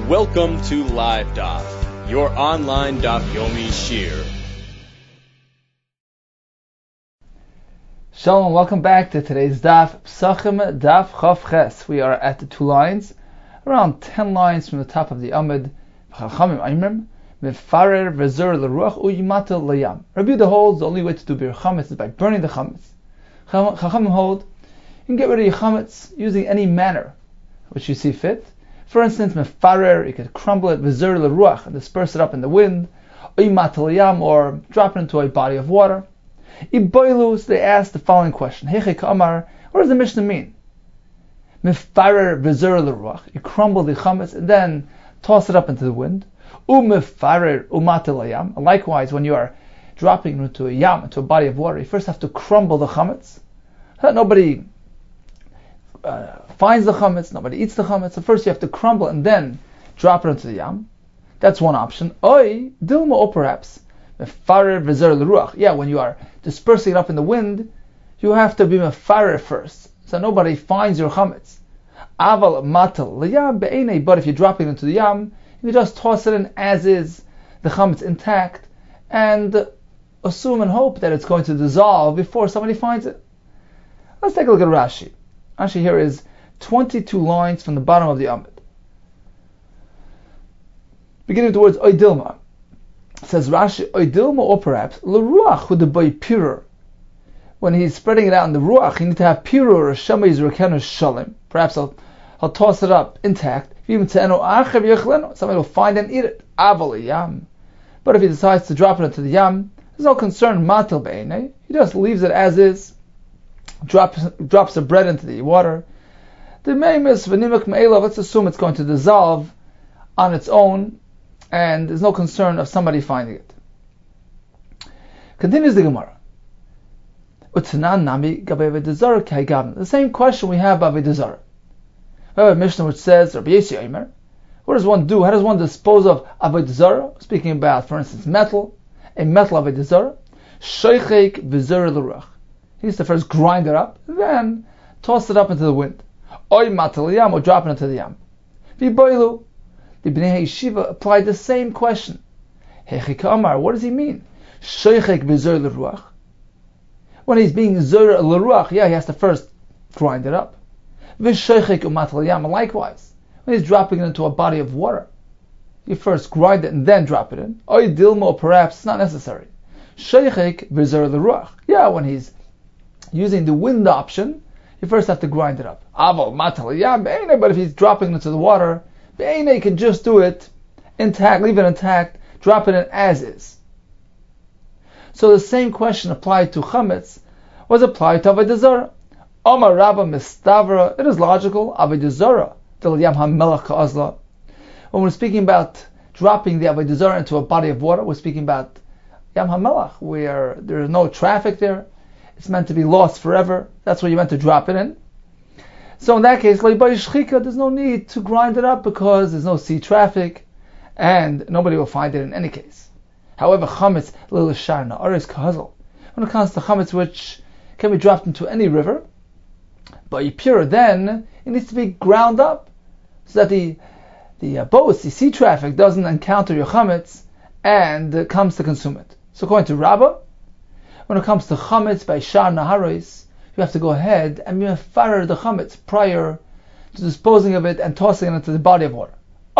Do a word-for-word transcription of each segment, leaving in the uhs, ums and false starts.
Welcome to Live Daf, your online Daf Yomi Shir. Shalom, welcome back to today's Daf Psachim Daf Chav Ches. We are at the two lines, around ten lines from the top of the Amud. Chachamim Aimrim Mefarer Vezur L'Ruach Uyimatel Layam. Rabbi Yehuda holds the only way to do bir chametz is by burning the chametz. Chachamim hold you can get rid of your chametz using any manner which you see fit. For instance, mefarer, you could crumble it, v'zer l'ruach, and disperse it up in the wind, uyimatel yam, or drop it into a body of water. Iboilus, they ask the following question: Heche ka'amar, what does the Mishnah mean? Mefarer v'zer l'ruach, you crumble the chametz and then toss it up into the wind. Umefarer umatel yam, and likewise, when you are dropping into a yam, into a body of water, you first have to crumble the chametz, so that nobody Uh, finds the chametz, nobody eats the chametz. So first you have to crumble and then drop it into the yam. That's one option. Oi, dilma, or perhaps mefarer v'zer l'ruach. Yeah, when you are dispersing it up in the wind, you have to be mefarer first, so nobody finds your chametz. Aval matal l'yam be'enei. But if you're dropping it into the yam, you just toss it in as is, the chametz intact, and assume and hope that it's going to dissolve before somebody finds it. Let's take a look at Rashi. Rashi here is twenty-two lines from the bottom of the Amud. Beginning with the words oidilma. It says Rashi, oidilma, or perhaps l'ruach hudabai pirur. When he's spreading it out in the ruach, you need to have pirur or shema yizrakenu shalim. Perhaps I'll, I'll toss it up intact. Somebody will find and eat it. Aval yam. But if he decides to drop it into the yam, there's no concern. Matel be'enei. He just leaves it as is. Drops drops the bread into the water. The meimis v'nimak me'elav. Let's assume it's going to dissolve on its own, and there's no concern of somebody finding it. Continues the Gemara. Utanan nami gabe v'dezara kaigavn. The same question we have about v'dezara. We have a Mishnah which says, Rabbi Yossi Omer, what does one do? How does one dispose of avodah zarah? Speaking about, for instance, metal, a metal avodah zarah. Sheichek v'zara l'ruach. He needs to first grind it up, then toss it up into the wind. Oy matal yam, or drop it into the yam. V'boilu. The Bnei Yeshiva applied the same question. Hechi ka'amar, what does he mean? Sheichek v'zer l'ruach. When he's being zer l'ruach, yeah, he has to first grind it up. V'sheichek u'matal yam, likewise. When he's dropping it into a body of water, you first grind it and then drop it in. Oy dilma, or perhaps it's not necessary. Sheichek v'zer l'ruach. Yeah, when he's using the wind option, you first have to grind it up. Aval matal yam be'enei, but if he's dropping it into the water, be'enei can just do it intact, leave it intact, drop it in as is. So the same question applied to chametz was applied to avodah zarah. Omar Rabba mistavra. It is logical. Avodah zarah del yam hamelach ka'azla. When we're speaking about dropping the avodah zarah into a body of water, we're speaking about yam hamelach, where there is no traffic there. It's meant to be lost forever. That's where you meant to drop it in. So in that case, there's no need to grind it up because there's no sea traffic and nobody will find it in any case. However, chametz lil'sharna aris kahazal. When it comes to chametz, which can be dropped into any river, but you pure, then it needs to be ground up so that the the uh, boats, the sea traffic, doesn't encounter your chametz and uh, comes to consume it. So according to Rabbah, when it comes to chametz by shar naharos, you have to go ahead and mefarer the chametz prior to disposing of it and tossing it into the body of water.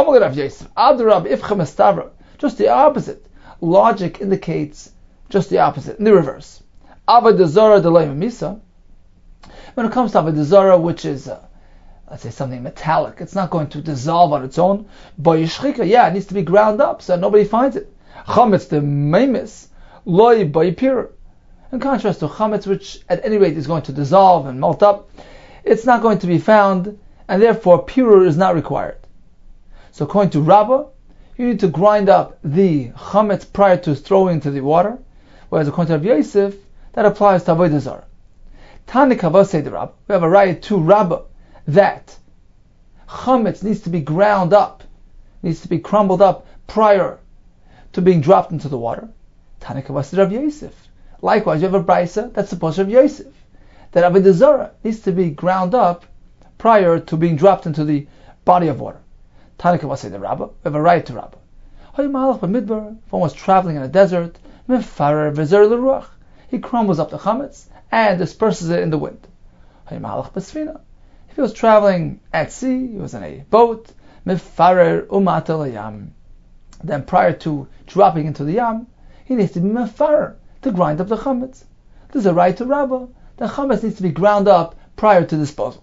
Just the opposite. Logic indicates just the opposite, in the reverse. Avodah zarah delay misa. When it comes to avodah zarah, which is, uh, let's say, something metallic, it's not going to dissolve on its own. Yeah, it needs to be ground up so nobody finds it. Chametz the meimis loy baypir. In contrast to chametz, which at any rate is going to dissolve and melt up, it's not going to be found, and therefore pirur is not required. So according to Rabbah, you need to grind up the chametz prior to throwing into the water, whereas according to Rav Yosef, that applies to avodah zarah. Tani kavasei de Rabbah, we have a raya to Rabbah that chametz needs to be ground up, needs to be crumbled up prior to being dropped into the water. Tani kavasei de Rav Yosef. Likewise, you have a brisa that's supposed to have Yosef, that avodah zarah needs to be ground up prior to being dropped into the body of water. Tanaka was say the Rabbah. We have a right to Rabbah. Haymalach b'midbar. If one was traveling in a desert, mefarer v'zer l'ruach. He crumbles up the chametz and disperses it in the wind. Haymalach b'sfina. If he was traveling at sea, he was in a boat, mefarer umata l'yam. Then prior to dropping into the yam, he needs to be mefarer, to grind up the chametz. There's a right to Rabbah. The chametz needs to be ground up prior to disposal.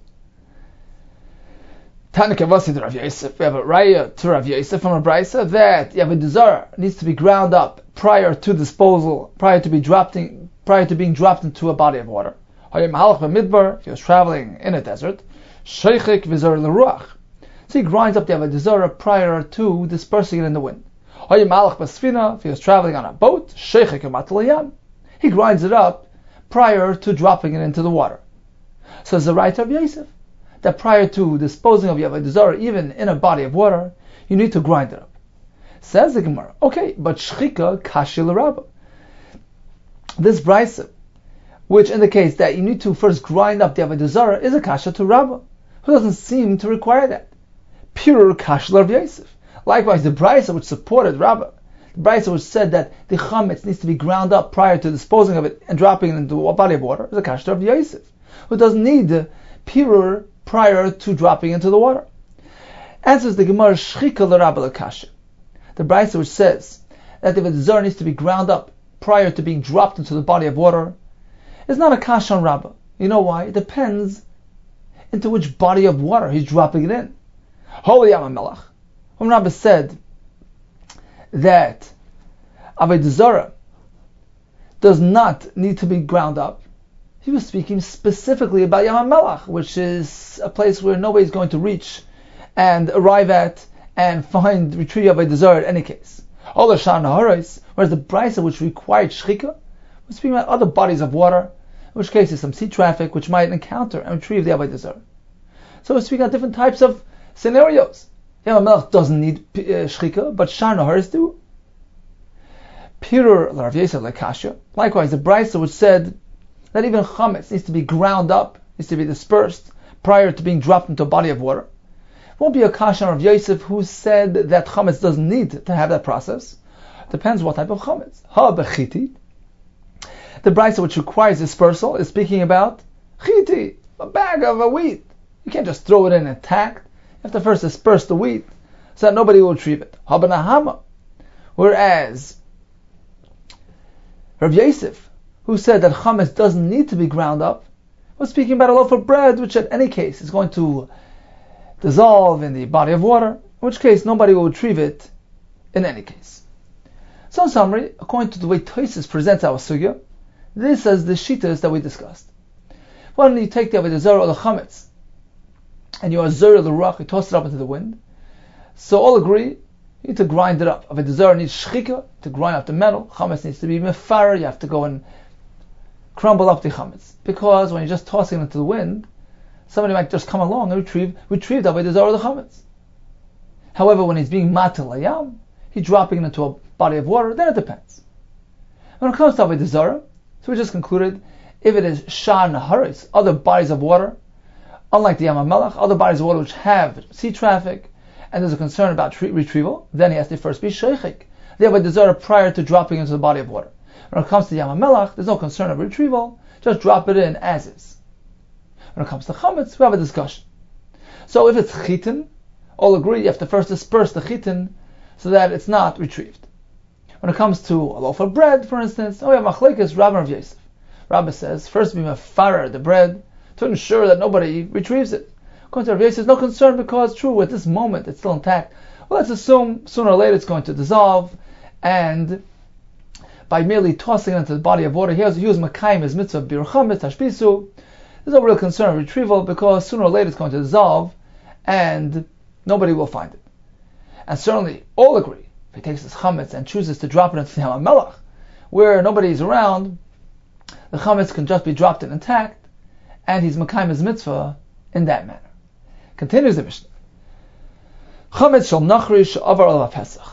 Tanaka Vasi to Rav Yosef. We have a raya to Rav Yosef from a brisa that Avodah Zarah needs to be ground up prior to disposal, prior to be dropped in, prior to being dropped into a body of water. If he was traveling in a desert, sheichik v'zor l'ruach. So he grinds up the Avodah Zarah prior to dispersing it in the wind. If he was traveling on a boat, sheichik v'mat l'yam. He grinds it up prior to dropping it into the water. So it's the right of Yosef that prior to disposing of Avodah Zarah, even in a body of water, you need to grind it up. Says the Gemara, okay, but shchika kashi l'Rabbah. This brisa, which indicates that you need to first grind up the Avodah Zarah, is a kasha to Rabbah, who doesn't seem to require that. Pure kashi l'Rav Yosef. Likewise, the brisa which supported Rabbah, the brisa which said that the chametz needs to be ground up prior to disposing of it and dropping it into a body of water, is a kasha to Rav Yosef, who doesn't need the pure prior to dropping into the water. Answers the Gemara, shchika l'Rabbah l'kasha. The brisa which says that the Avodah Zarah needs to be ground up prior to being dropped into the body of water is not a kasha on Rabbah. You know why? It depends into which body of water he's dropping it in. Holy Yam HaMelach. When Rabbah said that Avodah Zarah does not need to be ground up, he was speaking specifically about Yam HaMelach, which is a place where nobody's going to reach and arrive at and find, retrieve Avodah Zarah in any case. All the Shar Naharos, whereas the brisa which required shchika was speaking about other bodies of water, in which case there's some sea traffic which might encounter and retrieve the Avodah Zarah. So we're speaking about different types of scenarios. Yam HaMelach doesn't need uh, shchika, but Shar Naharos do. Pirur l'Rav Yosef l'kasha. Likewise, the brisa which said that even chametz needs to be ground up, needs to be dispersed prior to being dropped into a body of water. It won't be a kasha of Yosef who said that chametz doesn't need to have that process. Depends what type of chametz. Ha bechiti. The brisa which requires dispersal is speaking about chiti, a bag of a wheat. You can't just throw it in intact. You have to first disperse the wheat so that nobody will retrieve it. Ha benahama. Whereas Rav Yosef, who said that chametz doesn't need to be ground up, was speaking about a loaf of bread, which in any case is going to dissolve in the body of water, in which case nobody will retrieve it in any case. So in summary, according to the way Tosfos presents our sugya, this is the shittas that we discussed. When you take the Avodah Zarah or the chametz, and you are zera l'ruach, you toss it up into the wind, so all agree, you need to grind it up. Avodah Zarah needs shchika, to grind up the metal, chametz needs to be mefarer, you have to go and crumble up the chametz. Because when you're just tossing it into the wind, somebody might just come along and retrieve retrieve the Avodah Zarah or the chametz. However, when he's being matel layam, he's dropping it into a body of water, then it depends. When it comes to Avodah Zarah, so we just concluded, if it is Shar Naharis, other bodies of water, unlike the Yam HaMelach, other bodies of water which have sea traffic, and there's a concern about tre- retrieval, then he has to first be sheichik. The Avodah Zarah prior to dropping into the body of water. When it comes to the Yam HaMelach, there's no concern of retrieval, just drop it in as is. When it comes to chametz, we have a discussion. So if it's chitin, all agree you have to first disperse the chitin so that it's not retrieved. When it comes to a loaf of bread, for instance, oh, we have machlekes Rabbah and Rav Yosef. Rabbah says, first be mefarer the bread to ensure that nobody retrieves it. According to Rav Yosef, there's no concern because, true, at this moment it's still intact. Well, let's assume sooner or later it's going to dissolve, and by merely tossing it into the body of water, he has used makayim his mitzvah bir chametz tashbisu. There's no real concern of retrieval because sooner or later it's going to dissolve, and nobody will find it. And certainly all agree, if he takes his chametz and chooses to drop it into the Yam HaMelach, where nobody is around, the chametz can just be dropped in intact, and he's makayim his mitzvah in that manner. Continues the Mishnah. Chametz shall nachrish avar ala Pesach.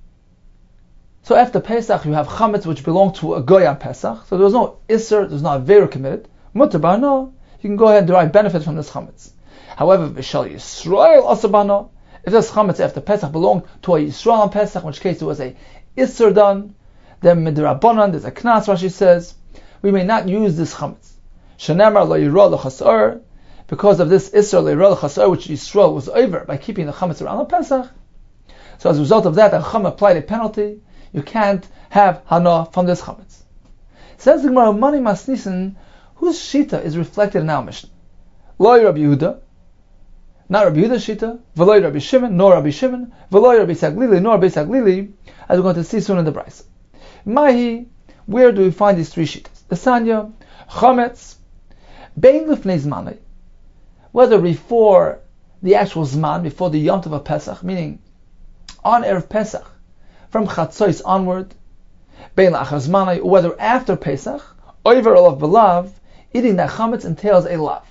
So after Pesach, you have chametz which belong to a goy on Pesach. So there was no isser, there's no avera committed. Mutar b'hana, you can go ahead and derive benefit from this chametz. However, v'shal Yisrael asabana, If this chametz after Pesach belonged to a Yisrael on Pesach, in which case it was a Isser done, then midrabanan, there's a knas, Rashi says, we may not use this chametz. Shenemar lo yirah l'chasar, because of this Isser lo yirah l'chasar, which Yisrael was over by keeping the chametz around on Pesach. So as a result of that, the Chacham applied a penalty. You can't have hana from this chametz. Says the Gemara, Mani Masnisin, whose shita is reflected in our Mishnah? Lo Rabbi Yehuda, not Rabbi Yehuda's shita, v'lo Rabbi Shimon, nor Rabbi Shimon, v'lo Rabbi Saglili, nor Rabbi Saglili, as we're going to see soon in the Brisa. Mahi, where do we find these three shitas? The Sanya, chametz, bein lifnei zmanai, whether before the actual zman, before the Yom Tov of Pesach, meaning on Erev Pesach, from Chatzos onward, bein la'achar zmanai, whether after Pesach, over olav belav, eating that chametz entails a lav.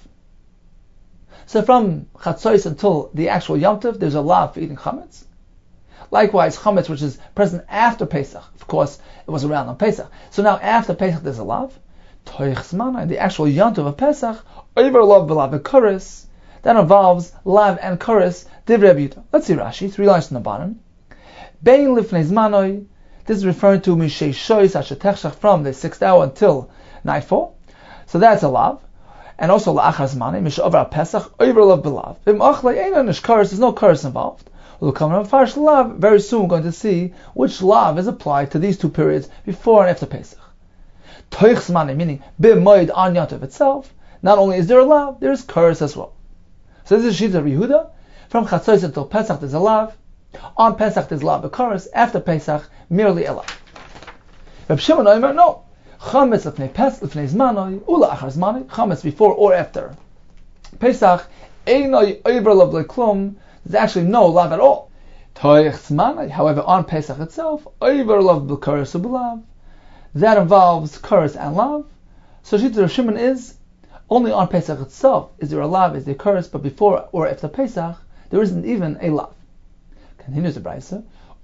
So from Chatzos until the actual Yom Tov, there's a lav for eating chametz. Likewise, chametz, which is present after Pesach, of course, it was around on Pesach. So now after Pesach, there's a lav. Toich zmanai, the actual Yom Tov of Pesach, over olav belav, the chorus, that involves lav and chorus, divrei Yehuda. Let's see Rashi, three lines from the bottom. Bein lifnei zmanai, this is referring to Mishei Shois Ashetechshach, from the sixth hour until nightfall. So that's a lav. And also la'achar zmanai, Mishei over Pesach, over olav belav. V'im achlei eina nish chorus, there's no chorus involved. We'll come to Farsh lav, very soon we're going to see which lav is applied to these two periods, before and after Pesach. Toich zmanai, meaning b'moed on Yom Tov itself, not only is there a lav, there is chorus as well. So this is Shita of Yehuda. From Chatzos until Pesach there's a lav. On Pesach there's lav chorus. After Pesach, merely a lav. Reb Shimon Omer, no. Chametz lefnei Pesach lefnei zmanoi ula achar zmanoi. Chametz before or after Pesach. Einoi oiver lav leklum. There's actually no lav at all. Toich zmanoi. However, on Pesach itself, oiver lav b'chorus ub'lav. That involves chorus and lav. So Shita Reb Shimon is only on Pesach itself is there a lav, is there a chorus, but before or after Pesach, there isn't even a lav. Continues the Brisa,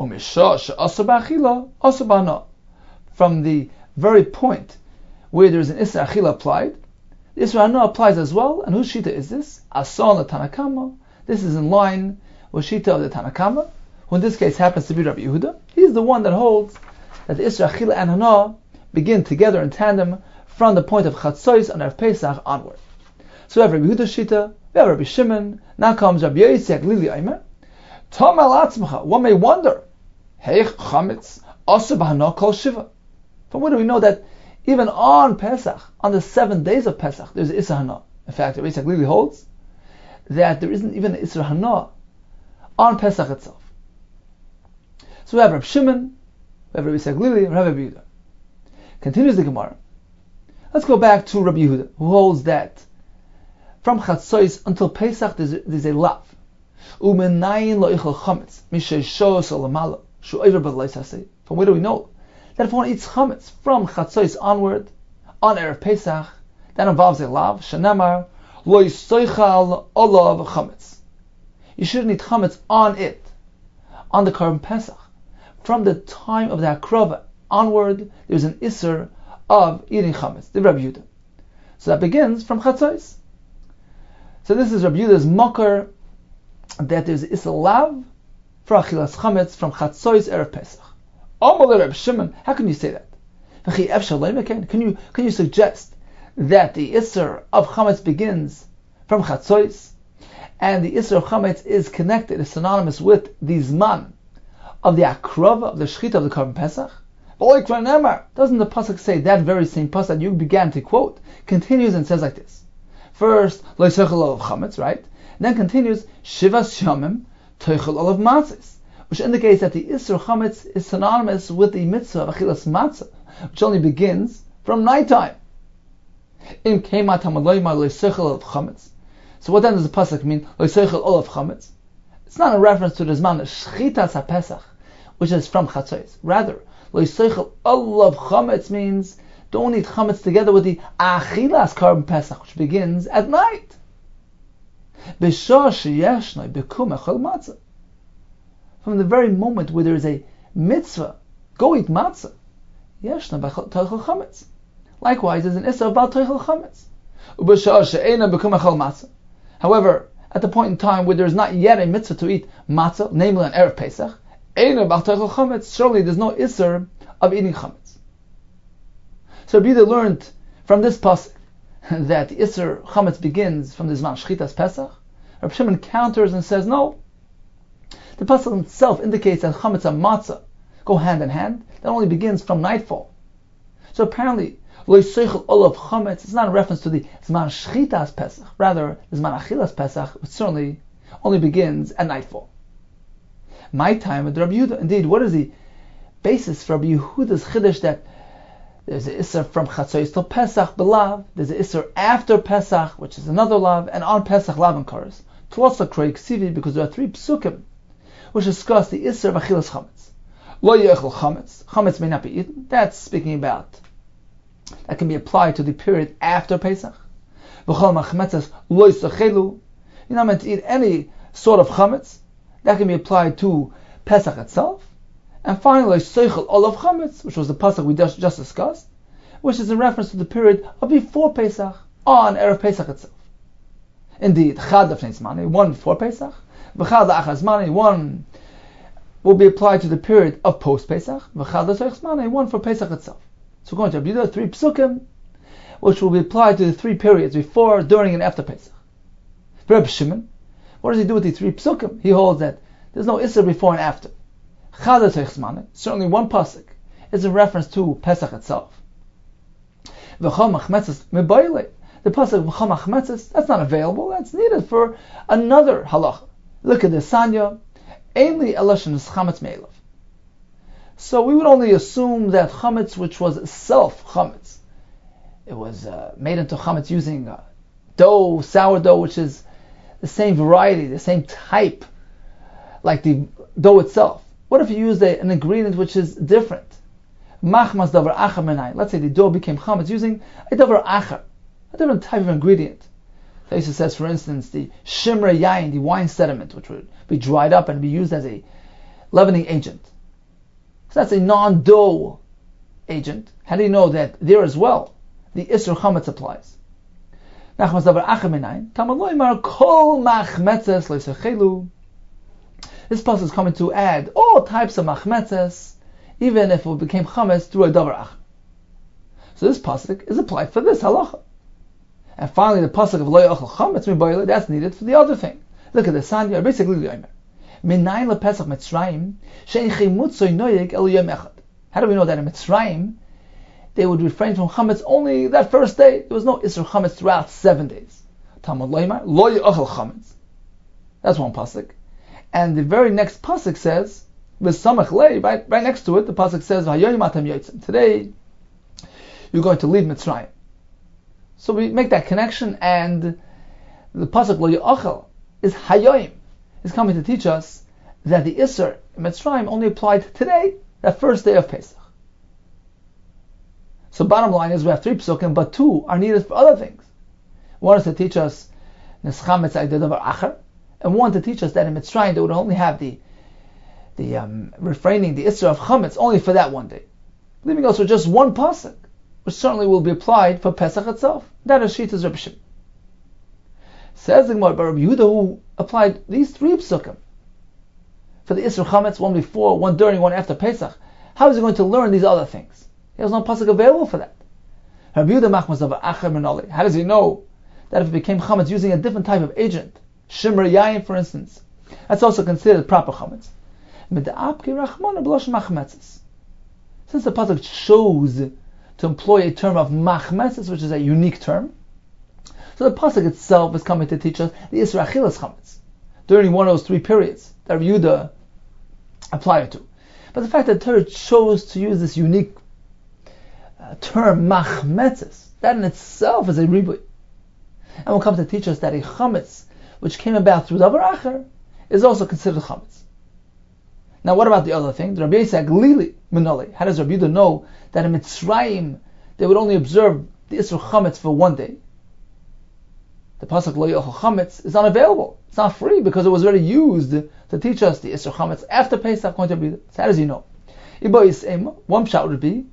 from the very point where there is an Isra Achila applied, the Isra Hana applies as well, and whose Shita is this? Ason the Tanakama. This is in line with Shita of the Tanakama, who in this case happens to be Rabbi Yehuda. He's the one that holds that the Isra Achila and Hana begin together in tandem from the point of Chatzos on Erev Pesach onward. So we have Rabbi Yehuda Shita, we have Rabbi Shimon, now comes Rabbi Yosef Lili Aimer. Tom al atzmacha, one may wonder, Heich chametz asa b'hana kol shiva. From where do we know that even on Pesach, on the seven days of Pesach, there's Isra Hana? In fact, Rabbi Yosef Lili holds that there isn't even an Isra Hana on Pesach itself. So we have Rabbi Shimon, we have Rabbi Yosef Lili, and Rabbi Yehuda. Continues the Gemara. Let's go back to Rabbi Yehuda, who holds that from Chatzos until Pesach there's, there's a lav. Umenayin lo ichel chametz mishei shos olamala shu over b'leisasei. From where do we know that if one eats chametz from Chatzos onward on Erev Pesach, that involves a lav. Shenamar lo yisoichal olav chametz. You shouldn't eat chametz on it, on the Korban Pesach. From the time of the Akrava onward, there's an iser of eating chametz, the Rabbi Yehuda. So that begins from Chatzos. So this is Rabbi Yehuda's makar, that there's iser lav for achilas chametz from Chatzos Erev Pesach. Amalei Rabbi Shimon, how can you say that? Can you can you suggest that the iser of chametz begins from Chatzos, and the iser of chametz is connected, is synonymous with the zman of the akrava, of the shechita of the Korban Pesach? Doesn't the pasuk say that very same pasuk that you began to quote continues and says like this? First, lo yisochel olav chametz, right? And then continues shivas yomim toichel olav matzos, which indicates that the isur chametz is synonymous with the mitzvah of achilas matzah, which only begins from nighttime. Im keimat hamaloyma lo yisochel olav chametz. So what then does the pasuk mean? Lo yisochel olav chametz. It's not a reference to the zman of shchitas haPesach, which is from Chatzos. Rather, lo yisochel olav chametz means don't eat chametz together with the achilas Korban Pesach, which begins at night. B'shah sheyeshnoi bekum echol matzah. From the very moment where there is a mitzvah, go eat matzah. Yeshnoi b'toichel chametz. Likewise, there's an issur about toichel chametz. U'b'shah she'ena bekum echol matzah. However, at the point in time where there is not yet a mitzvah to eat matzah, namely on Erev Pesach, surely there's no isser of eating chametz. So Rabbi Yehuda learned from this pasuk that the isser chametz begins from the Zman Shchitas Pesach. Rabbi Shimon counters and says, no, the pasuk itself indicates that chametz and matzah go hand in hand. That only begins from nightfall. So apparently, lo yiseichel olav chametz, it's not a reference to the Zman Shchitas Pesach, rather the Zman Achilas Pesach, which certainly only begins at nightfall. My time with Rabbi Yehuda, indeed, what is the basis for Rabbi Yehuda's chiddush that there's an isser from Chatzos till Pesach belav, there's an isser after Pesach, which is another lav, and on Pesach lav and kares. Tlosa krei ksivi, because there are three psukim which discuss the isser of achilas chametz. Lo yechel chametz, chametz may not be eaten. That's speaking about, that can be applied to the period after Pesach. V'chol machmetzes lo yisachelu, you're not meant to eat any sort of chametz. That can be applied to Pesach itself. And finally, Seichel Olav Chametz, which was the pasuk we just, just discussed, which is in reference to the period of before Pesach, on Erev Pesach itself. Indeed, Chad Lefnei Zmani, one before Pesach, V'chad La'achar Zmani, one will be applied to the period of post Pesach, V'chad La'tzorech Zmani, one for Pesach itself. So going to Rabbi Yehuda, three psukim, which will be applied to the three periods before, during, and after Pesach. Rabbi Shimon, what does he do with the three psukim? He holds that there's no isser before and after. Certainly one pasuk is a reference to Pesach itself. The pasuk v'chol machmetzes, that's not available, that's needed for another halacha. Look at the Sanya, ainli eloshin is chametz me'elav. So we would only assume that chametz, which was self chametz, it was uh, made into chametz using uh, dough, sourdough, which is the same variety, the same type, like the dough itself. What if you use a, an ingredient which is different? Machmas davar achar menai. Let's say the dough became chametz using a davar achar, a different type of ingredient. Taisa says, for instance, the shimra yain, the wine sediment, which would be dried up and be used as a leavening agent. So that's a non-dough agent. How do you know that there as well the isur chametz applies? Nachmas davar achar menai. Tamaloimar kol machmetzes loisachelu. This pasuk is coming to add all types of machmetzes, even if it became chametz through a davar achar. So this pasuk is applied for this halacha. And finally, the pasuk of lo yachal chametz mibayla, that's needed for the other thing. Look at the Sanya, basically the Yomer. Minayin lePesach Mitzrayim she'en chimutzoy noyeg el yom echad. How do we know that in Mitzrayim they would refrain from chametz only that first day? There was no isur chametz throughout seven days. Talmud loymar lo yachal chametz. That's one pasuk. And the very next pasuk says, "V'samach lei," right, right next to it, the pasuk says, "V'hayoyim atam yotzim." Today, you're going to leave Mitzrayim. So we make that connection, and the pasuk lo yachal is hayoyim. It's coming to teach us that the isur in Mitzrayim only applied today, that first day of Pesach. So bottom line is we have three psukim, but two are needed for other things. One is to teach us neschametz davar achar, and one to teach us that in Mitzrayim they would only have the the um, refraining the isur of chametz only for that one day, leaving us with just one pasuk, which certainly will be applied for Pesach itself. That is Shita's Rabbi Shimon. Says the Gemara, but Rabbi Yehuda, who applied these three psukim for the isur chametz, one before, one during, one after Pesach, how is he going to learn these other things? He has no pasuk available for that. Rabbi Yehuda machmas davar achar menali. How does he know that if it became chametz using a different type of agent, shimra yayin, for instance, that's also considered proper chametz? Since the pasuk chose to employ a term of machmetzes, which is a unique term, so the pasuk itself is coming to teach us the isur achilas chametz during one of those three periods that Rabbi Yehuda applied it to. But the fact that the Torah chose to use this unique uh, term machmetzes, that in itself is a ribui, and will come to teach us that a chametz which came about through davar achar is also considered chametz. Now, what about the other thing? Rabbi Yisrael Glili Minoli. How does Rabbi Yehuda know that in Mitzrayim they would only observe the isur chametz for one day? The pasuk lo yachal chametz is unavailable. It's not free because it was already used to teach us the isur chametz after Pesach. According to Rabbi Yehuda. So how does he know? One shot would be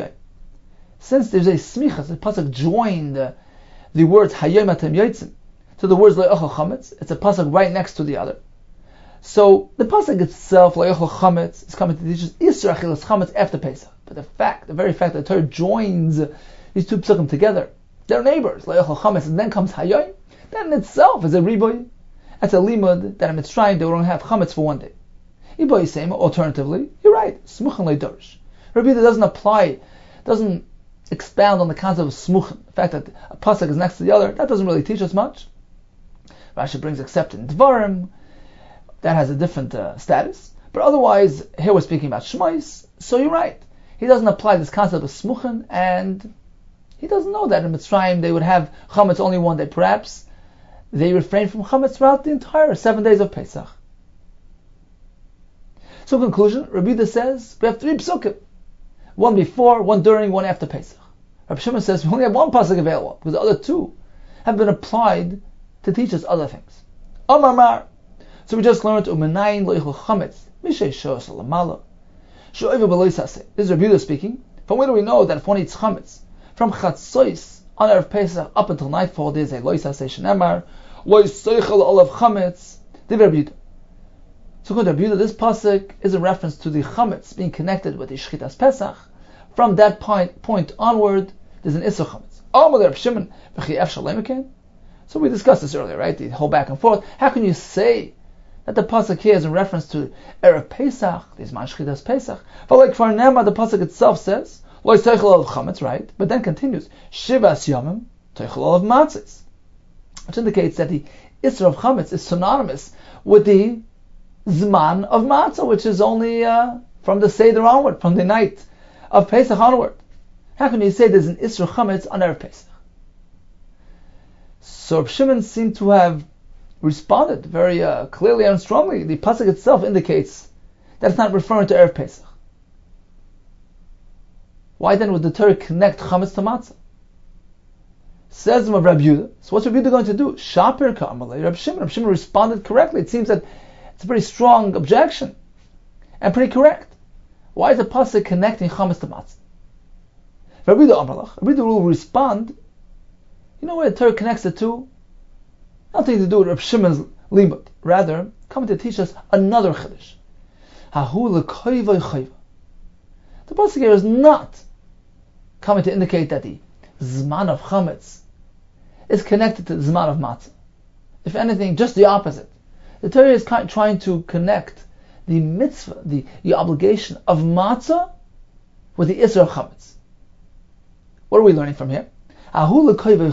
since there's a smichas, the pasuk joined the, the words hayom atem yotzim, to the words Le'ochel Chametz. It's a pasuk right next to the other. So the pasuk itself, Le'ochel Chametz, is coming to teach us Isra Achilas Chametz after Pesach. But the fact, the very fact that the Torah joins these two psukim together, they're neighbors, Le'ochel Chametz, and then comes Hayoy, that in itself is a riboy. That's a limud that in Mitzrayim they won't have chametz for one day. Iboy Sema, alternatively, you're right, smuchen leidorish. Rabbi Yehuda doesn't apply, doesn't expound on the concept of smuchen. The fact that a pasuk is next to the other, that doesn't really teach us much. Rashi brings except in Dvarim, that has a different uh, status. But otherwise, here we're speaking about Shmais, so you're right. He doesn't apply this concept of smuchen, and he doesn't know that in Mitzrayim they would have chametz only one day. Perhaps they refrain from chametz throughout the entire seven days of Pesach. So in conclusion, Rabbi Yehuda says we have three psukim. One before, one during, one after Pesach. Rabbi Shimon says we only have one pasuk available, because the other two have been applied to teach us other things. Amar Mar. So we just learned umenayin loichel chametz mishay shos lamala sho'eva b'loisase. This is Rabbi Yehuda speaking. From where do we know that if one eats chametz from chatzos on Erev Pesach up until nightfall, there is a loisase shenemar loiseichel olav chametz divrei Rabbi Yehuda. So according to Rabbi Yehuda, this pasuk is a reference to the chametz being connected with the shchitas Pesach. From that point point onward, there's an isur chametz. Amar Rabbi Shimon v'chi efshar leimeken. So we discussed this earlier, right? The whole back and forth. How can you say that the pasuk here is in reference to Erev Pesach, this man shchitas Pesach? But like for Nema, the pasuk itself says, Lo teichel of chametz, right? But then continues, Shivas yamim teichel of matzahs, which indicates that the isra of chametz is synonymous with the zman of matzah, which is only uh, from the Seder onward, from the night of Pesach onward. How can you say there's an isra chametz on Erev Pesach? So Reb Shimon seemed to have responded very uh, clearly and strongly. The pasuk itself indicates that it's not referring to Erev Pesach. Why then would the Torah connect chametz to matzah? Says of Rabbi Yehuda. So what's Rabbi Yehuda going to do? Shapir ka'amalei Reb Shimon. Reb Shimon responded correctly. It seems that it's a pretty strong objection and pretty correct. Why is the pasuk connecting chametz to matzah? Rabbi Yehuda Amalach. Rabbi Yehuda will respond. You know where the Torah connects the two? Nothing to do with Reb Shimon's limud. Rather, coming to teach us another chiddush. Hahu lekoivay chayva. The pasuk here is not coming to indicate that the zman of chametz is connected to the zman of matzah. If anything, just the opposite. The Torah is trying to connect the mitzvah, the, the obligation of matzah, with the isra of chametz. What are we learning from here? It's coming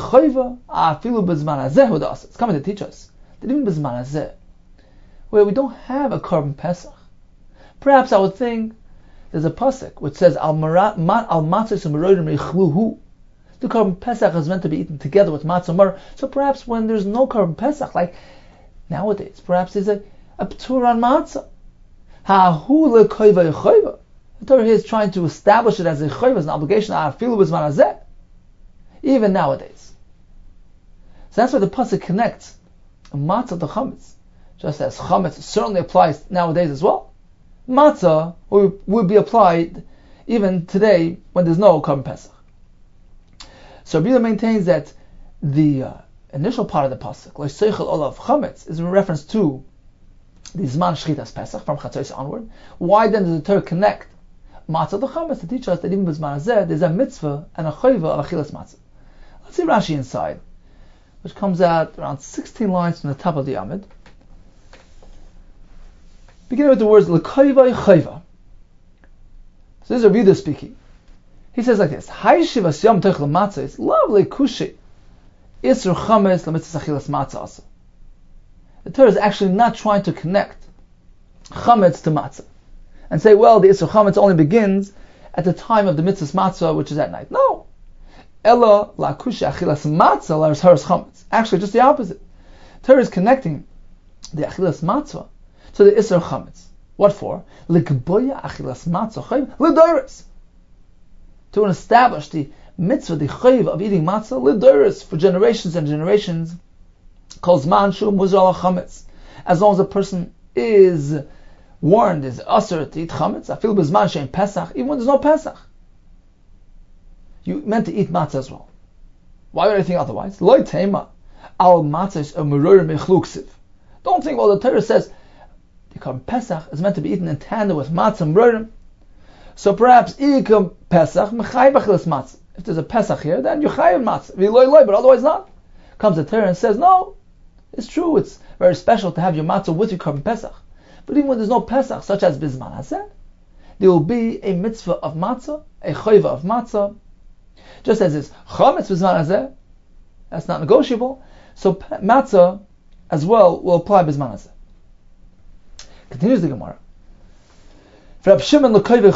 to teach us that even b'zman hazeh, where we don't have a korban pesach, perhaps I would think there's a pasuk which says al matzah u'merodim yichluhu. The korban pesach is meant to be eaten together with matzah mar. So perhaps when there's no korban pesach, like nowadays, perhaps there's a, a p'tur on matzah. The Torah here is trying to establish it as a chayva, as an obligation. Afilu b'zman hazeh. Even nowadays. So that's why the pasuk connects matzah to chametz. Just as chametz certainly applies nowadays as well, matzah would, would be applied even today when there's no korban pesach. So Rabbi Yehuda maintains that the uh, initial part of the pasuk, Leiseichel olav chametz, is in reference to the zman shchitas pesach from chatzos onward. Why then does the Torah connect matzah to chametz to teach us that even b'zman hazeh there's a mitzvah and a chayva of achilas matzah? Let's see Rashi inside, which comes out around sixteen lines from the top of the Amid. Beginning with the words l'koivay chayva. So this is Rabbi Yehuda speaking. He says like this: Hay shivas yom teichel matzah. It's lovely kushi. Isur chametz lemitzvah achilas matzah also. The Torah is actually not trying to connect chametz to matzah and say, well, the isur chametz only begins at the time of the mitzvah matzah, which is at night. No. Ella la kusha achilas matzah la haras chametz. Actually, just the opposite. Torah is connecting the achilas matzah to the isur chametz. What for? Likboya achilas matzah chayv l'doros. To establish the mitzvah, the chayv of eating matzah l'doros for generations and generations. Calls man shu muzal chametz. As long as a person is warned, is usher to eat chametz, afil b'zman she'en pesach, even when there's no pesach. You meant to eat matzah as well. Why would I think otherwise? Loi tema Al matzos umurur mechluksiv. Don't think, well, the Torah says the Korban Pesach is meant to be eaten in tandem with matzah mururim. So perhaps ikum Pesach mechay b'chilas matzah. If there's a Pesach here, then you chayav matzah. V'loy loy, but otherwise not. Comes the Torah and says, no, it's true. It's very special to have your matzah with your Korban Pesach. But even when there's no Pesach, such as Bizman Hazeh, there will be a mitzvah of matzah, a chayva of matzah, just as it's chametz Bizman Hazeh. That's not negotiable. So matzah as well will apply Bizman Hazeh. Continues the Gemara. Okay, so according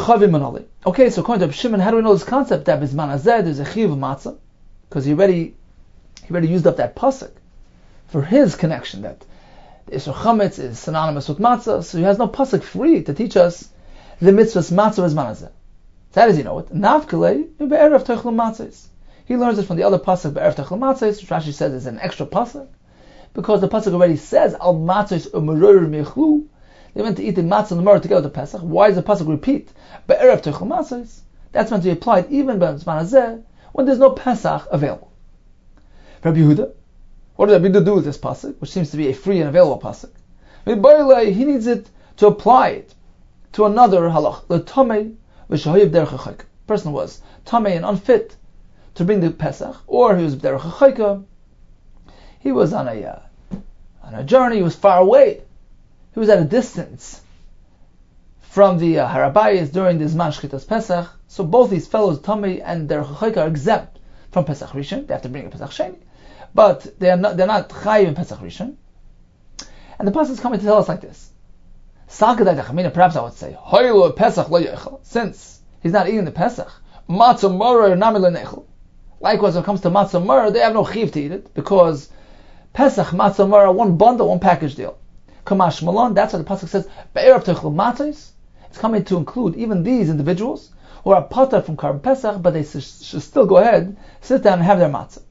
to Reb Shimon, how do we know this concept that Bizman Hazeh there's a chiyuv of matzah? Because he already he already used up that pasuk for his connection that the Isur Chametz is synonymous with matzah, so he has no pasuk free to teach us the mitzvahs matzah Bizman Hazeh. So how does he know it? Nafkalei be'erev techel matzahs. He learns it from the other pasuk be'erev techel matzahs, which Rashi says is an extra pasuk, because the pasuk already says al matzahs umurur mechlu. They went to eat the matzah and the murah together with the Pesach. Why does the pasuk repeat be'erev techel matzahs? That's meant to be applied even by Bizman Hazeh when there's no Pesach available. Rabbi Yehuda, what did Rabbi Yehuda do with this pasuk, which seems to be a free and available pasuk? He needs it to apply it to another halach. The tamei v'shahiv derech hachayka. Person was tamei and unfit to bring the Pesach, or he was derech hachayka. He was on a uh, on a journey. He was far away. He was at a distance from the uh, Harabayis during the Zman Shchitas Pesach. So both these fellows, Tamei and Derech HaChayka, are exempt from Pesach Rishon. They have to bring a Pesach Sheni, but they are not. They're not Chayiv in Pesach Rishon. And the pasuk is coming to tell us like this: perhaps I would say, Pesach lo yechel, since he's not eating the Pesach, matzah maror nami lo nechel. Likewise, when it comes to matzah maror, they have no chiv to eat it because Pesach matzah maror one bundle, one package deal. Kamash Malon, that's why the pasuk says be'erev techel matzos. It's coming to include even these individuals who are pater from Korban Pesach, but they should still go ahead, sit down and have their matzah.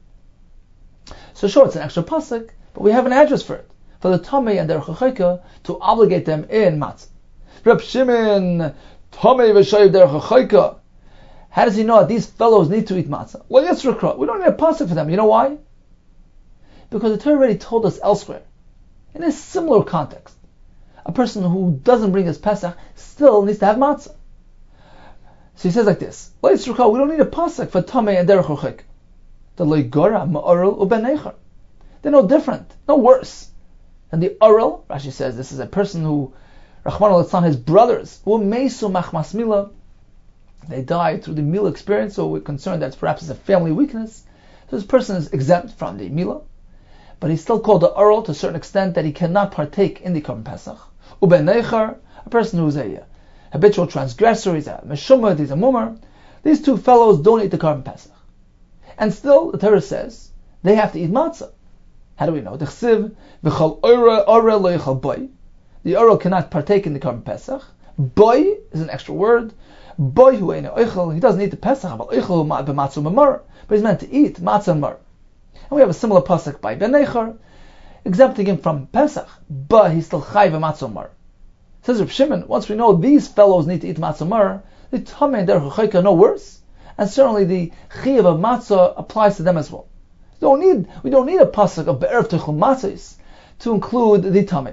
So sure, it's an extra pasuk, but we have an address for it, for the Tamei and Derech HaChayka to obligate them in matzah. Reb Shimon, Tamei v'shayiv Derech HaChayka. How does he know that these fellows need to eat matzah? Well, yes, we don't need a pasuk for them. You know why? Because the Torah already told us elsewhere, in a similar context, a person who doesn't bring his Pesach still needs to have matzah. So he says like this: we don't need a pasuk for Tamei and Derech HaChayka. The Leigora Ma'orel uBeneicher. They're no different, no worse than the Orel. Rashi says this is a person who, Rachmana litzlan, his brothers, who meisu machmas mila. They died through the mila experience, so we're concerned that perhaps it's a family weakness. So this person is exempt from the mila, but he's still called the Orel to a certain extent that he cannot partake in the Korban Pesach. Ubeneicher, a person who is a habitual transgressor, he's a meshumad, he's a mummer. These two fellows don't eat the Korban Pesach. And still, the Torah says, they have to eat matzah. How do we know? The Chsiv, v'chal orel orel lo yechal boy. The Orel cannot partake in the Korban Pesach. Boy is an extra word. Boy hu eino oichel, he doesn't eat the Pesach, but oichel b'matzah b'mar, but he's meant to eat matzah and mar. And we have a similar pasuk by Beneicher, exempting him from Pesach, but he's still chayv matzah mar. Says Reb Shimon, once we know these fellows need to eat matzah mar, the Tamei and Derech HaChayka are no worse, and certainly the chiyuv of matzah applies to them as well. We don't need, we don't need a pasuk of be'erev techel matzos to include the Tamei.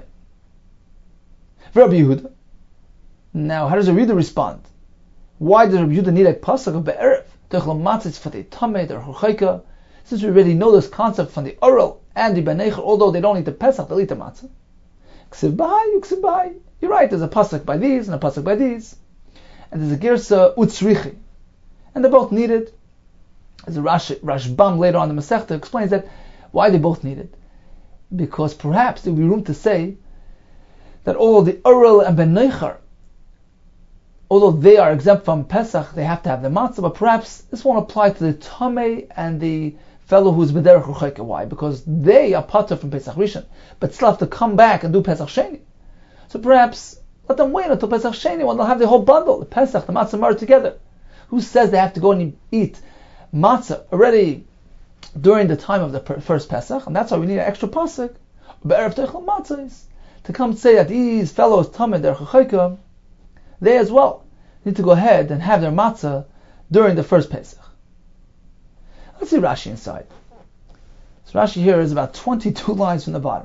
Rabbi Yehuda. Now, how does Rabbi Yehuda respond? Why does Rabbi Yehuda need a pasuk of be'erev techel matzos for the Tamei, Derech HaChayka? Since we already know this concept from the Orel and the Beneicher, although they don't eat the Pesach, they eat the matzah. Ksiv b'hai, ksiv b'hai. You're right, there's a pasuk by these and a pasuk by these. And there's a girsa utzrichi. And they're both needed. As a Rash, Rashbam later on in the Masechta explains that why they both needed. Because perhaps there will be room to say that all the Orel and Beneicher, although they are exempt from Pesach, they have to have the matzah, but perhaps this won't apply to the Tamei and the fellow who's B'derech HaChayka. Why? Because they are pater from Pesach Rishon, but still have to come back and do Pesach Sheni. So perhaps let them wait until Pesach Sheni when they'll have the whole bundle, the Pesach, the matzah mar together. Who says they have to go and eat matzah already during the time of the first Pesach? And that's why we need an extra pasuk, Be'erev techel matzos, to come say that these fellows, Tamei, Derech HaChayka, they as well need to go ahead and have their matzah during the first Pesach. Let's see Rashi inside. So Rashi here is about twenty-two lines from the bottom.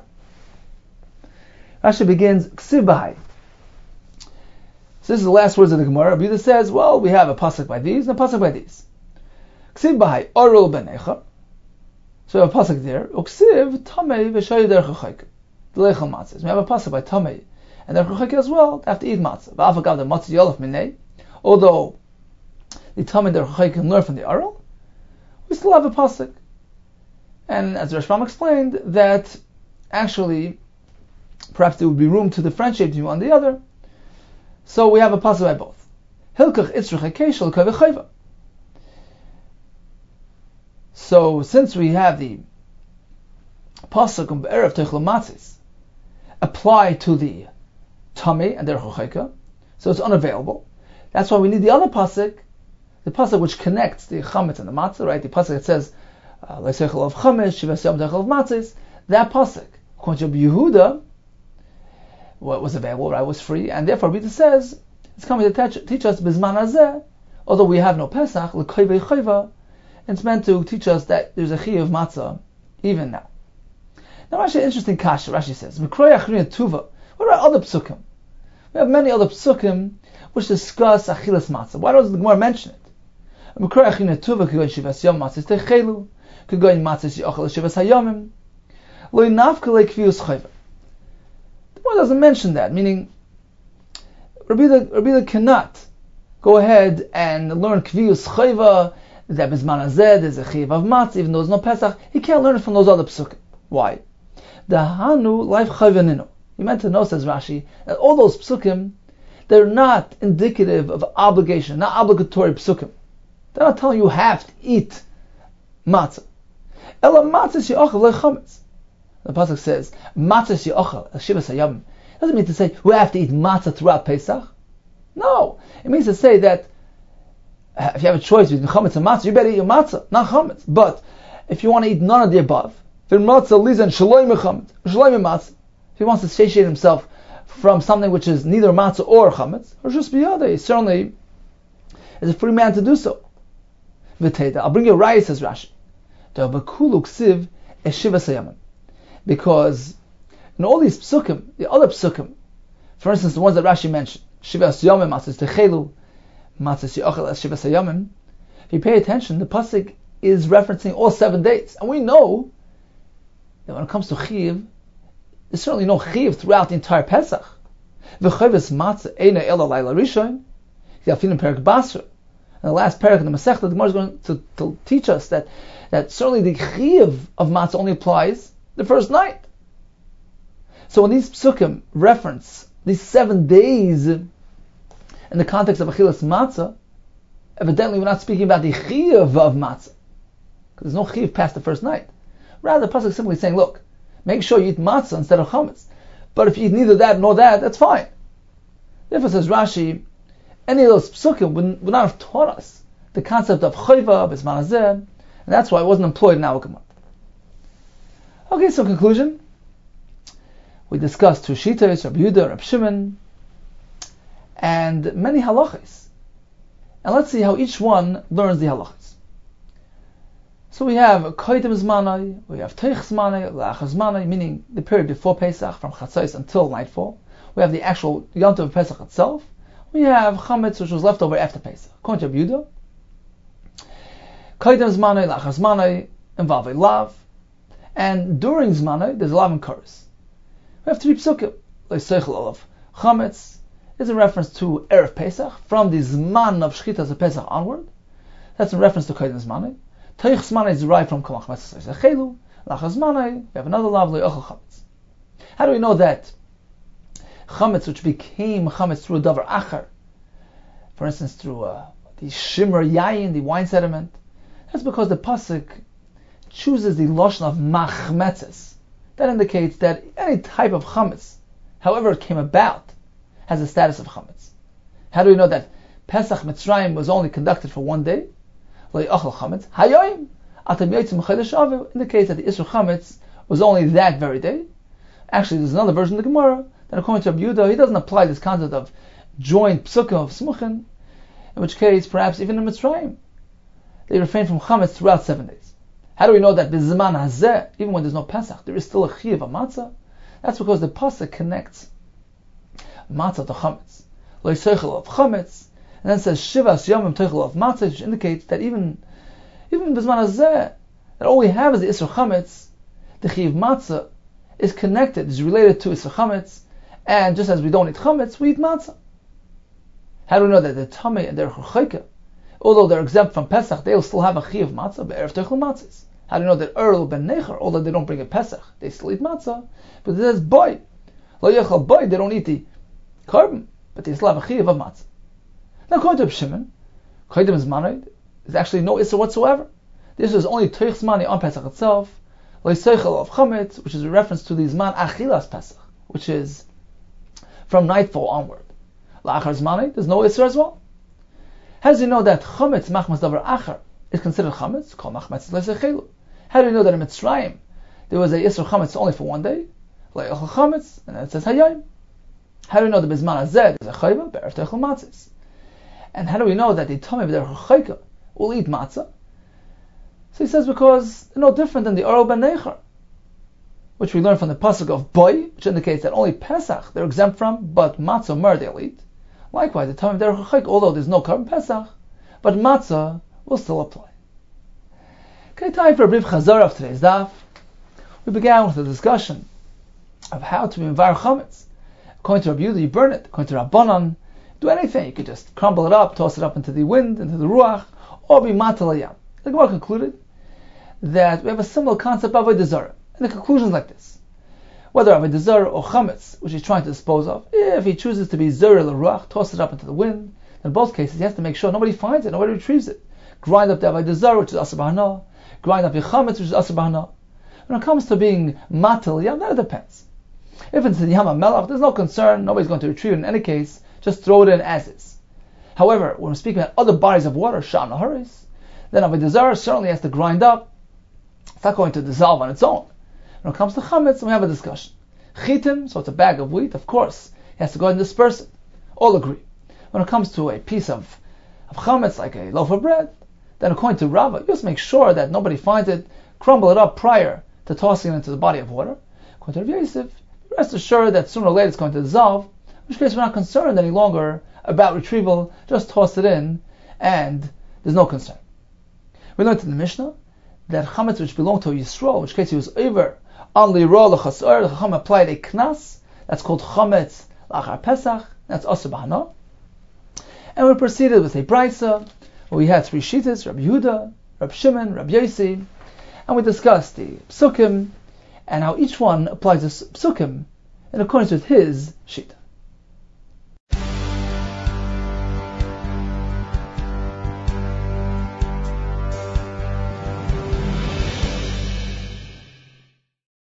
Rashi begins, Ksiv Bahai. So this is the last words of the Gemara. Rabbi Yehuda says, well, we have a pasuk by these and a pasuk by these. Ksiv Bahai, Orul Benecha. So we have a pasuk there. Uksiv Tamei V'shayu Derech HaChayk. L'Leichel Matzah. We have a pasuk by Tamei and Derech HaChayk as well. They have to eat matzah. V'afagav the matzah yolaf minei. Although the Tamei and Derech HaChayk can learn from the Orul, we still have a pasuk. And as Rashbam explained, that actually perhaps there would be room to differentiate between one and the other. So we have a pasuk by both. Hilkach itzrich hakeshel kavechayva. So since we have the pasuk of erev teichel matzis apply to the tummy and derech chayka, so it's unavailable. That's why we need the other pasuk, the pasuk which connects the chametz and the matzah, right? The pasuk that says leiseichel of chametz shivas yom teichel of matzis. That pasuk, according to Yehuda, what was available, right, was free, and therefore Rita says it's coming to teach, teach us bizman hazeh, although we have no Pesach, l'koyvei chayva, it's meant to teach us that there's a chiyuv of matzah even now. Now Rashi, interesting kasha. Rashi says, Mikroy Achriyat Tuva. What about other psukim? We have many other psukim which discuss achilas matzah. Why doesn't the Gemara mention it? Mikroy Achriyat Tuva could go in shivas yom matzah techelu, could go in matzah yochel shivas hayomim, lo nafka lekvius chayva. One doesn't mention that, meaning Rabbi Yehuda cannot go ahead and learn Kviyus Chayva, that Bizman Hazeh, there's a Chiv of Matzah, even though there's no Pesach. He can't learn it from those other Psukim. Why? The Hanu Life Chayvaninu. He meant to know, says Rashi, that all those Psukim, they're not indicative of obligation, not obligatory Psukim. They're not telling you have to eat Matzah. Ela Matzah she'ochav lechametz. The pasuk says, "Matzah she'ochel shivas hayom." Doesn't mean to say we have to eat matzah throughout Pesach. No, it means to say that uh, if you have a choice between chametz and matzah, you better eat your matzah, not chametz. But if you want to eat none of the above, then matzah lizan shaloim chametz, shaloim matzah. If he wants to satiate himself from something which is neither matzah or chametz, or just biyadei, he certainly is a free man to do so. V'teida, I'll bring you a raya, says Rashi. D'abakulu ksiv eshivas hayom. Because in all these psukim, the other psukim, for instance, the ones that Rashi mentioned, Shivas Yomim, Matzis Techelu, Matzis Yochel, Shivas Yomim, if you pay attention, the pasuk is referencing all seven days. And we know that when it comes to Chiv, there's certainly no Chiv throughout the entire Pesach. V'chayves Matzah Eina Ela Laila Rishon, Yafin Perak Basra. And the last parak in the Masechta, the Gemara is going to, to teach us that, that certainly the Chiv of Matzah only applies the first night. So when these psukim reference these seven days in the context of achilas matzah, evidently we're not speaking about the chiyuv of matzah, because there's no chiyuv past the first night. Rather, the pasuk is simply saying, look, make sure you eat matzah instead of chametz. But if you eat neither that nor that, that's fine. Therefore, says Rashi, any of those psukim would, would not have taught us the concept of chayva, bizman hazeh, and that's why it wasn't employed in our Gemara. Okay, so conclusion. We discussed two shitas, Rabbi Yehuda, Rabbi Shimon, and many halachas. And let's see how each one learns the halachas. So we have Koydem Zmanai, we have Teich Zmanai, La'achar Zmanai, meaning the period before Pesach, from Chatzos until nightfall. We have the actual Yom Tov of Pesach itself. We have Chametz, which was left over after Pesach. According to Rabbi Yehuda, Koydem Zmanai, La'achar Zmanai, involve a lav. And during Zmanai, there's a lav and chorus. We have three psukim. Leiseichel of Chametz is a reference to Erev Pesach, from the Zman of Shchitas of Pesach onward. That's in reference to Koydem Zmanai. Teich Zmanai is derived from Kol HaChametz Echelu. La'achar Zmanai, we have another lav, Le'ochel Chametz. How do we know that Chametz, which became Chametz through a Davar Achar, for instance through uh, the Shimmer Yayin, the wine sediment, that's because the pasuk chooses the lashon of machmetzes. That indicates that any type of chametz, however it came about, has a status of chametz. How do we know that Pesach Mitzrayim was only conducted for one day? Le'achal chametz hayoyim atam yotzim chodesh Aviv indicates that the Isur chametz was only that very day. Actually, there's another version of the Gemara that, according to Rabbi Yehuda, he doesn't apply this concept of joint psukim of smuchin, in which case, perhaps even in Mitzrayim, they refrain from chametz throughout seven days. How do we know that Bizman Hazeh, even when there's no Pesach, there is still a Chiyuv of Matzah? That's because the Pasuk connects Matzah to Chametz. Lo Yiseichel of Chametz, and then says Shivas Yomim Teichel of Matzah, which indicates that even even Bizman Hazeh, that all we have is the Isser Chametz, the Chiyuv Matzah is connected, is related to Isser Chametz, and just as we don't eat Chametz, we eat Matzah. How do we know that the Tamei and the Churchaika, although they're exempt from Pesach, they'll still have a Chiyuv Matzah, but Erev Teichel Matzahs? How do you know that Earl ben Necher, although they don't bring a Pesach, they still eat matzah? But it says boy, lo yechal boy, they don't eat the carbon, but they still have a chiyuv of matzah. Now according to Shimon, Kodim Zmanid, there's actually no issur whatsoever. This is only Toich Zmani on Pesach itself, lo yiseichel of Chametz, which is a reference to the Zman Achilas Pesach, which is from nightfall onward. La'achar Zmani, there's no issur as well. How does he know that Chametz machmas davar achar is considered Chametz? Kol machmas le'sechelu. How do you know that in Mitzrayim there was a Yisro Chametz only for one day? Le'echel Chametz, and then it says Hayayim. How do we know that Bizman Hazeh is a Chayva? Be'erev Teichel Matzahs. And how do we know that the Tamei B'derech Chayka will eat matzah? So he says because they're no different than the Earl ben Necher, which we learn from the pasuk of Boy, which indicates that only Pesach they're exempt from, but matzah mer they'll eat. Likewise, the Tamei B'derech Chayka, although there's no carbon Pesach, but matzah will still apply. Okay, time for a brief chazara of today's daf. We began with a discussion of how to invar chametz. According to Rabbi Yehuda, you burn it. According to Rabbanan, do anything. You could just crumble it up, toss it up into the wind, into the ruach, or be matal hayam. The Gemara concluded that we have a similar concept of avodah zarah, and the conclusion is like this: whether avodah zarah or chametz, which he's trying to dispose of, if he chooses to be zera l'ruach, toss it up into the wind, in both cases he has to make sure nobody finds it, nobody retrieves it. Grind up the avodah zarah, which is asur b'hana. Grind up your chametz, which is asur b'hana. When it comes to being matal yam, that depends. If it's in Yam HaMelach, there's no concern, nobody's going to retrieve it in any case, just throw it in as is. However, when we're speaking about other bodies of water, Sham Naharis, then avodah zarah certainly has to grind up. It's not going to dissolve on its own. When it comes to chametz, we have a discussion. Chitim, so it's a bag of wheat, of course, he has to go ahead and disperse it. All agree. When it comes to a piece of, of chametz, like a loaf of bread, then according to Rava, you just make sure that nobody finds it, crumble it up prior to tossing it into the body of water. According to Rav Yosef, rest assured that sooner or later it's going to dissolve, in which case we're not concerned any longer about retrieval, just toss it in, and there's no concern. We learned in the Mishnah that chametz which belonged to Yisrael, in which case he was over on Liro l'chasor, the Chacham applied a knas, that's called chametz l'achar Pesach, that's asur b'hana. And we proceeded with a brisa, where we had three shittas, Rabbi Yehuda, Rabbi Shimon, Rabbi Yosi, and we discussed the psukim, and how each one applies the psukim in accordance with his shita.